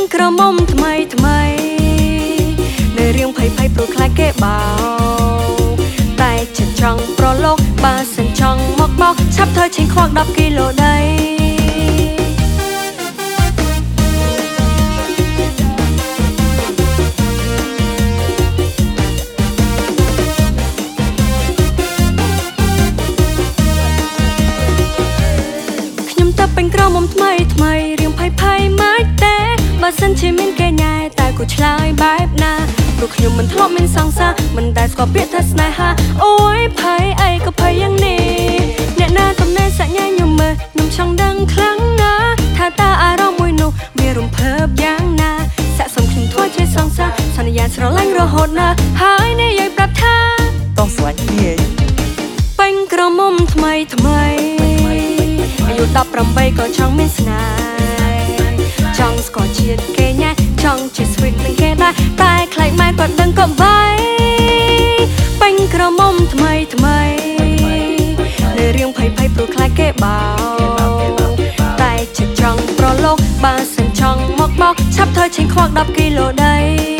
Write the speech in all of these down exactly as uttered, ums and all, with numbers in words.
ក្រមុំថ្មីថ្មីនៅរៀងភ័យភ័យព្រោះខ្លាចគេបោតែចិត្តចង់ប្រឡូកបើសិនចង់មកបោកឆាប់ធ្វើឈិញខ្វក់ដប់គីឡូដីពេញក្រមុំថ្មីថ្មីរៀងភ័យភ័យមិនទេបើសិនជាមានគេញ៉ែតែគូឆ្លើយបែបណាព្រោះខ្ញុំមិនធ្លាប់មានសង្សារមិនដែលស្គាល់ពាក្យថាស្នេហាអូយភ័យអីក៏ភ័យយ៉ាងនេះអ្នកណាតំណែងសញ្ញាខ្ញុំមើលខ្ញុំចង់ដឹងខ្លាំងណាស់ថាតើអារម្មណ៍មួយនោះវារំភើបយ៉ាងណាស័ក្តិសមខ្ញុំធ្វើជាសង្សារសន្យាស្រឡាញ់រហូតណាស់ហើយនិយាយប្រាប់ថាต้องស្រឡាញ់គ្នាពេញក្រមុំថ្មីថ្មីអាយុដប់ប្រាំបីក៏ចង់មានស្នេហ៍ចង់ស្គាល់ជាតិគេញ៉ែចង់ជា sweet នឹងគេដែរតែខ្លាចម៉ែគាត់ដឹងក៏បាយពេញក្រមុំថ្មីថ្មីនៅរៀងភ័យភ័យព្រោះខ្លាចគេបោតែចិត្តចង់ប្រឡូកបើសិនចង់មកបោកឆាប់ធ្វើឈិញខ្វក់ដប់គីឡូដី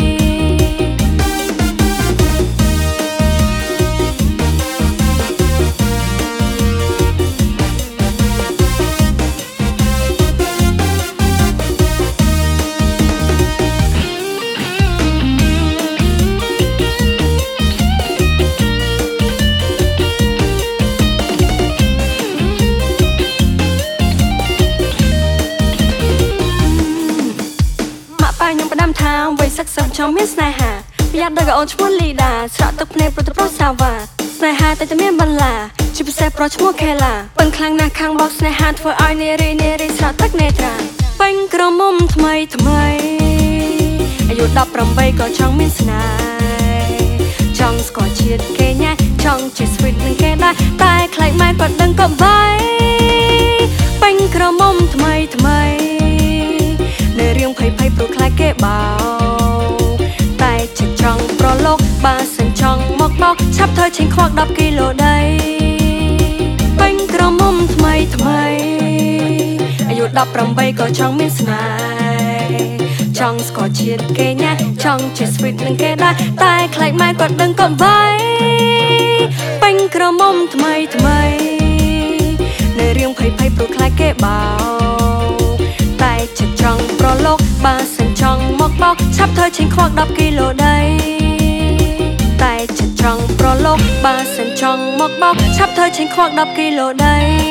ខ្ញុំផ្ដាំថាវ័យសិក្សាចង់មានស្នេហាប្រយ័ត្នដល់កូនឈ្មោះលីដាស្រក់ទឹកភ្នែកប្រទប្រុសសាវ៉ាស្នេហាតែតែមានបន្លាជាពិសេសប្រុសឈ្មោះខេឡាពឹងខ្លាំងណាស់ខាងបោកស្នេហាធ្វើឲ្យនារីនារីស្រក់ទឹកនេត្រាពេញក្រមុំថ្មីថ្មីអាយុដប់ប្រាំបីក៏ចង់មានស្នេហ៍ចង់ស្គាល់ជាតិគេញ៉ែចង់ជា sweet នឹងគេដែរតែខ្លាចម៉ែគាត់ដឹងក៏បាយពេញក្រមុំថ្មីថ្មីនៅរៀងភ័យភ័យព្រោះខ្លាចគេបោតែចិត្តចង់ប្រឡូកបើសិនចង់មកបោកឆាប់ធ្វើឈិញខ្វក់ដប់គីឡូដីពេញក្រមុំថ្មីថ្មីអាយុដប់ប្រាំបីក៏ចង់មានស្នេហ៍ចង់ស្គាល់ជាតិគេញ៉ែចង់ជា sweet នឹងគេដែរតែខ្លាចម៉ែគាត់ដឹងក៏បាយពេញក្រមុំថ្មីថ្មីនៅរៀងភ័យភ័យព្រោះខ្លាចគេបោតែចិត្តចង់ប្រឡូកបើសិនចង់មកបោកឆាប់ធ្វើឈិញខ្វក់ដប់គីឡូដីតែចិត្តចង់ប្រឡូកបើសិនចង់មកបោកឆាប់ធ្វើឈិញខ្វក់ដប់គីឡូដី